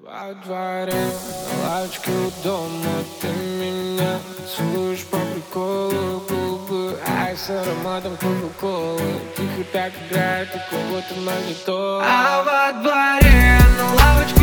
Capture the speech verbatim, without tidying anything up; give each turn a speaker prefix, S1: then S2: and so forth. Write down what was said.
S1: Во дворе, на лавочке у дома ты меня целуешь по приколу губы, ай, с ароматом кока-колы. Тихо так играет у кого-то магнитола. А во дворе, на лавочке